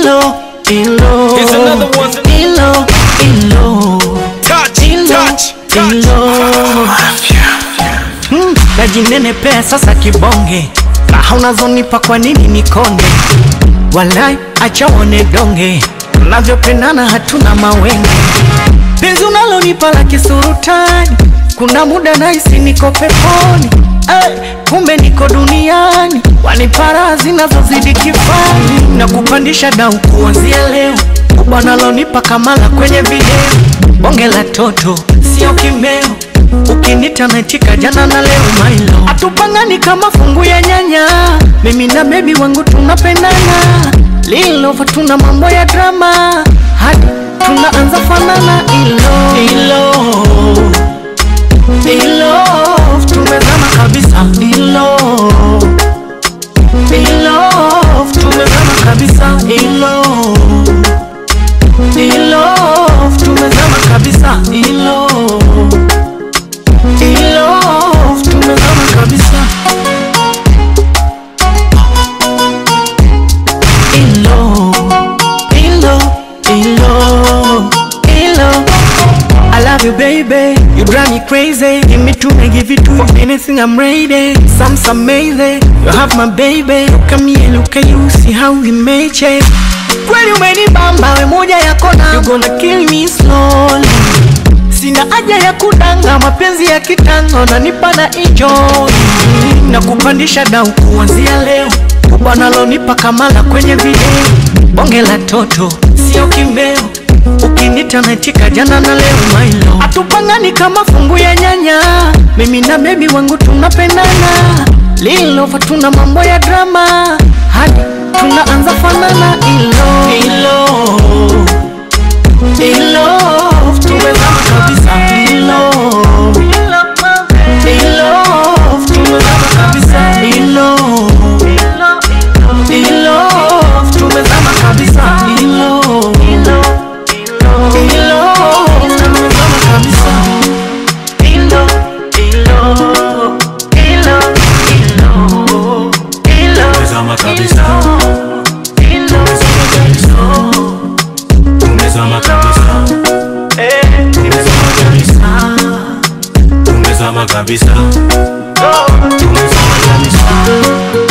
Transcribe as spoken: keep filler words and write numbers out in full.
ilo, ilo. Here's another one. Ilo, ilo. Touch, Ilo, touch, touch. ilo. Hmm, najinenepea sasa kibonge. Raha unazonipa kwa nini nikonde? Walai, acha uone donge. Tunavyopendana hatuna mawenge. Penzi unalonipa la kisurutani. Kuna muda nahisi niko peponi. Ay, kumbe niko duniani. Wanipara zinazozidi kifani. Na kupandisha dau kuanzia leo. Kubwa nalonipa kamala kwenye video. Bonge la toto, sio kimeo. Ukinita naitika jana na leo mailo. Atupangani kama fungu ya nyanya. Mimi na baby wangu tunapendana. Lilo tuna mambo ya drama. Hadi tunaanza fanana. Ilo, ilo, ilo. Tumezama kabisa. Ilo, ilo. Tumezama kabisa. Ilo, ilo. Tumezama kabisa. Ilo, ilo. Tumezama kabisa. Ilo, ilo, ilo, ilo. I love you baby, you drive me crazy. Give me two, I give you two, anything I'm ready. Some's amazing, you have my baby. Look at me and look at you, see how we made change. Kweli umenibamba, we moja ya kona. You gonna kill me slowly. Sina haja ya kudanga, mapenzi ya kitango na nipa na enjoy. Na kupandisha dau kuanzia leo. Kubwa nalonipa kamala kwenye video. Bonge la toto, sio kimeo. Ukinita naitika jana na leo mailo. Atupangani kama fungu ya nyanya. Mimi na baby wangu tunapendana. Lilo tuna mambo ya drama. Hadi tunaanza fanana. Ilo, ilo, ilo. Tumezama kabisa. Ilo, ilo. Tumezama kabisa. Ilo, ilo. Tumezama kabisa. Ilo, ilo. Ilo, tumezama kabisa. Ilo, ilo, ilo, ilo, ilo. Tumezama kabisa. Ilo, Tumezama kabisa. eh, Tumezama kabisa. Tumezama kabisa. Tumezama kabisa.